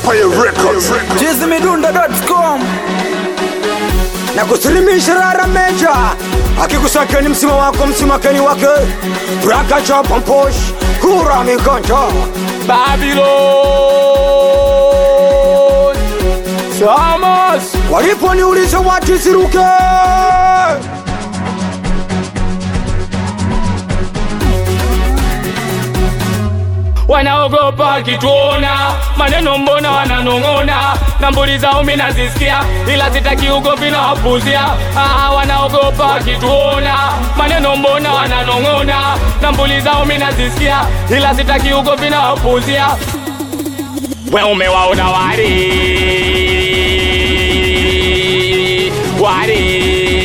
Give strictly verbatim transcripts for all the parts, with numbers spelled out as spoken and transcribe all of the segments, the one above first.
Empire Records. Jizzy Midunda dot com. Na kusilimisha rara meja akikusakeni msima wako msimakeni wake Braka chapa mposh Kura mikanta Babylon Samas walipo niuliza watu siruke wanaogopa kituona, maneno mbona wananong'ona, na mbuli zao mimi nazisikia, ila sitaki ugomvi na wapuzia. Ah, wanaogopa kituona, maneno mbona wananong'ona, na mbuli zao mimi nazisikia, ila sitaki ugomvi na wapuzia. We umewaona wari wari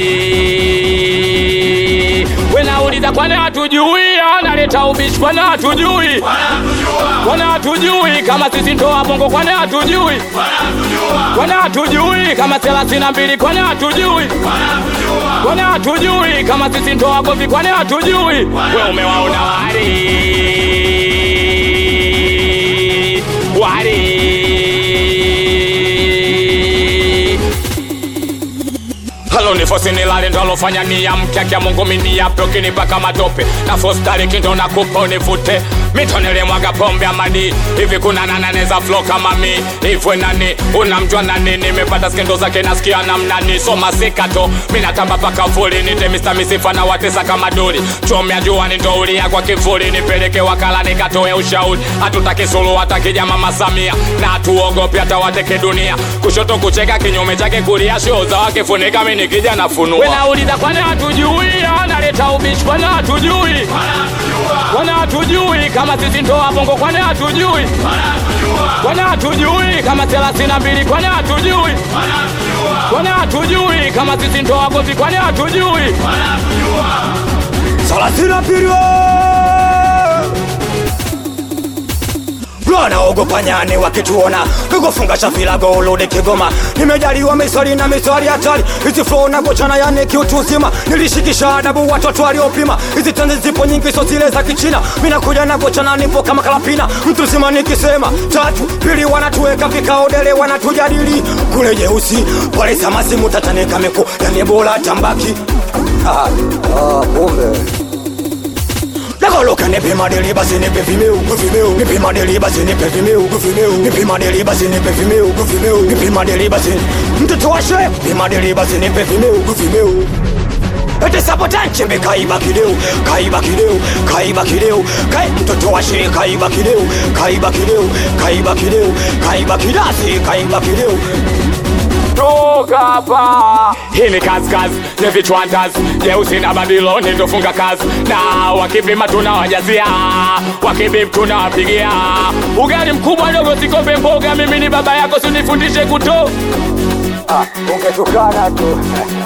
Nauliza kwane hatujui, analeta ubishi kwane hatujui, kwane hatujui kama sisi ndoa bongo kwane hatujui, kwane hatujui kama thelathini na mbili kwane hatujui, kwane hatujui kama sisi ndoa govi kwane hatujui. We umewaona wari wari Halo ni fosi nilale ndo alofanya ni ya mkiakia Mungu mini ya pyo kinipaka matope na fostari kindo na kupa unifute mito nilimwaga pombe amani hivi kuna nananeza flow kama mi hivwe nani unamjua nani nimepata skendo zake nasikia namnani soma sikato minatamba paka fuli nite mister misifa na watesa kama duri chomya jua nitoulia kwa kifuli nipeleke wakala nikatoe ushauri hatutaki sulu hatakija mama Samia na hatuogopi hata wateke dunia kushoto kucheka kinyume chake kulia show za wake funika mini nikija nafunua. We nauliza kwane hatujui, analeta ubishi kwane hatujui, kwane hatujui kama sisi ndoa bongo kwane hatujui, kwane hatujui kama thelathini na mbili kwane hatujui, kwane hatujui kama sisi ndoa govi kwane hatujui. thelathini na mbili Rwana ogopa nyani wakituona Kugofunga shafila golode Kigoma Nimejaliwa miswali na miswali hatari Hizi flow na gochana yani kiutu uzima Nilishikisha adabu watoto waliopima Hizi tenzi zipo nyingi so zile za kichina Mina kuja na gochana nipo kama kalapina Mtu zima nikisema Tatu, pili wanatuweka vikao dele wanatujadili Kule jeusi, pale samasi mutatanika miku Yani ebola tambaki Ah, ah, kumbe Nakoloka nipe madeli basi nipe vimeo Vimeo Nipe madeli basi nipe vimeo Vimeo Nipe madeli basi nipe vimeo Vimeo Nipe madeli basi Mtoto wa shehe Nipe madeli basi nipe vimeo Vimeo Ete sabotanche mbe kaiba kideo Kaiba kideo Kaiba kideo Kai mtoto wa shehe kaiba kideo Kaiba kideo Kaiba kideo Kaiba kidasi Kaiba kideo Toka hapa hii ni kazi kazi ni vichwantas jeusi na Babylon ndo funga kazi na wakipima tunawajazia wakibim tunawapigia ugali mkubwa dogo sikombe mboga mimi ni baba yako sinifundishe kuto ah ungetukana tu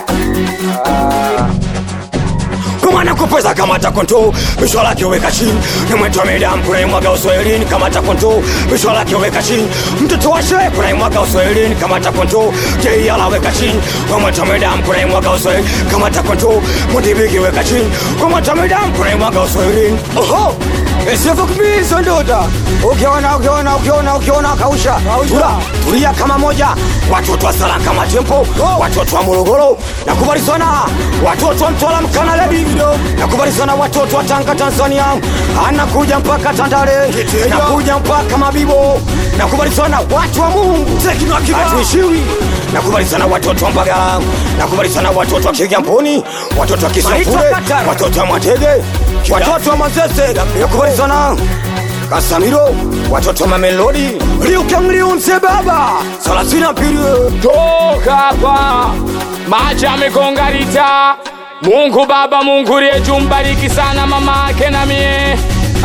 ah Kumana kupweza kamata konto Bishwa lake uweka chini Nimwetu wa medam kuna imwaga uswahilini kamata konto Bishwa lake uweka chini Mtoto wa shehe kuna imwaga uswahilini kamata konto Jei ala weka chini Kumwetu wa medam kuna imwaga uswahilini kamata konto Mutibiki weka chini Kumwetu wa medam kuna imwaga uswahilini Oho Esifu kubizo ndoda Ukiona ukiona ukiona ukiona kausha Tula tulia kama moja Watoto wa sala kama tempo Watoto wa Morogoro Nakubali sana Watoto wa Mtwala mkana lebi Nakubali sana watoto wa Tanga Tanzania Anakuja mpaka Tandale Nakuja mpaka Mabibo Nakubali sana watu wa Mungu Hatuishiwi Nakubali sana watoto wa Mbagala Nakubali sana watoto wa Kigamboni Watoto wa Kisafure Watoto wa Mwatege Watoto wa Manzese Nakubali sana Kasamiro Watoto wa Mamelodi Liuke mliu mse baba Salasina pili Toka hapa Macha mikongarita Mungu baba Mungu rieju mbariki sana mama ake na mie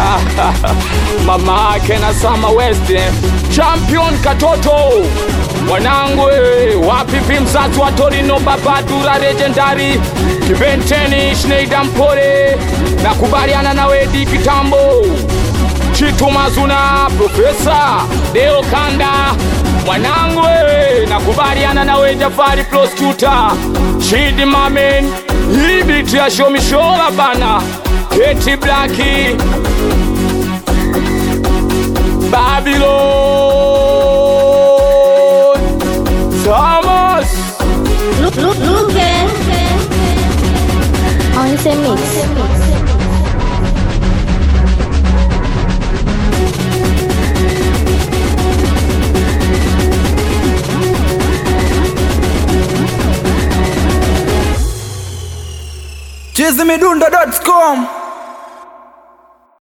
mama ake na Sama West Champion katoto Mwanangu wapipi msatu wa Torino baba dura legendary Kibenteni Schneider Mpore Nakubaliana na wedi kitambo Chitu Mazuna Professor Deo Kanda Mwanangu nakubaliana na we Jafari Prosecutor Chidi Mamen Hii biti ya show mishola bana Keti Blackie Babylon the mix. chizimidundo dot com